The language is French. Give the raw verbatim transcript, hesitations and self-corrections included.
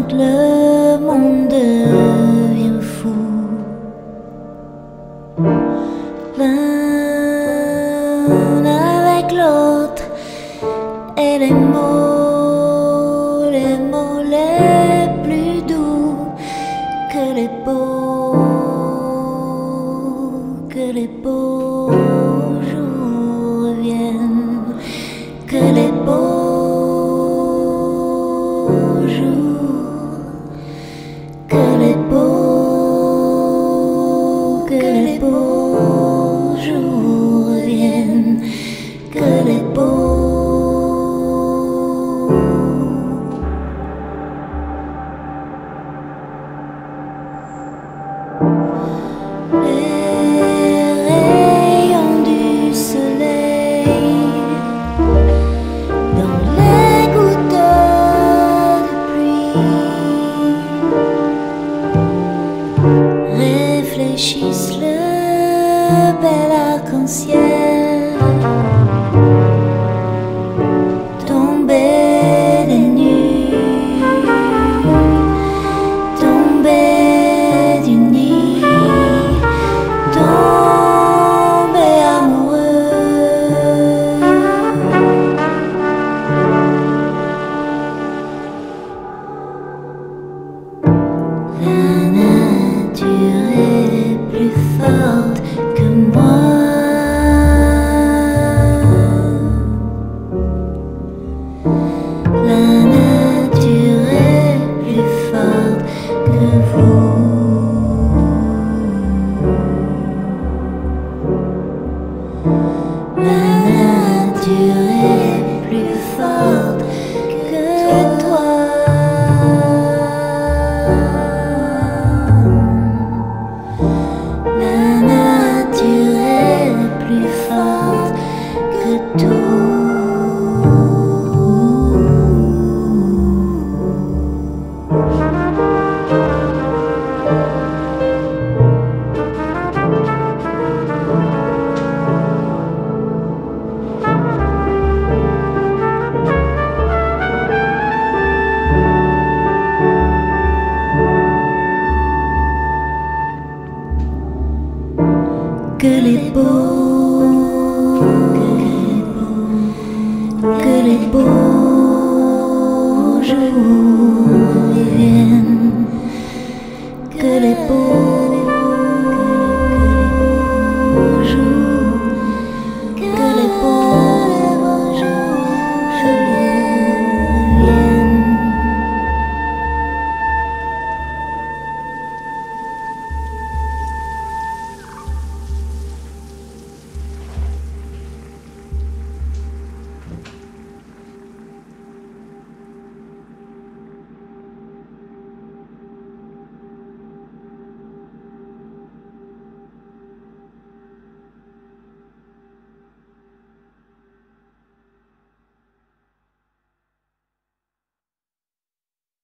quand le monde devient fou. L'un avec l'autre et les mots, les mots les plus doux que les beaux, que les beaux jours reviennent, que les beaux jours, que les beaux, que les beaux jours reviennent, que les beaux. Les rayons du soleil dans les gouttes de pluie réfléchissent le bel arc-en-ciel tombé des nues, tombé du nid, tombé amoureux. La nature est plus forte que moi. La nature est plus forte que vous. La nature est plus forte que toi. La nature est plus forte que tout. Que les beaux, que les beaux jours viennent, que les beaux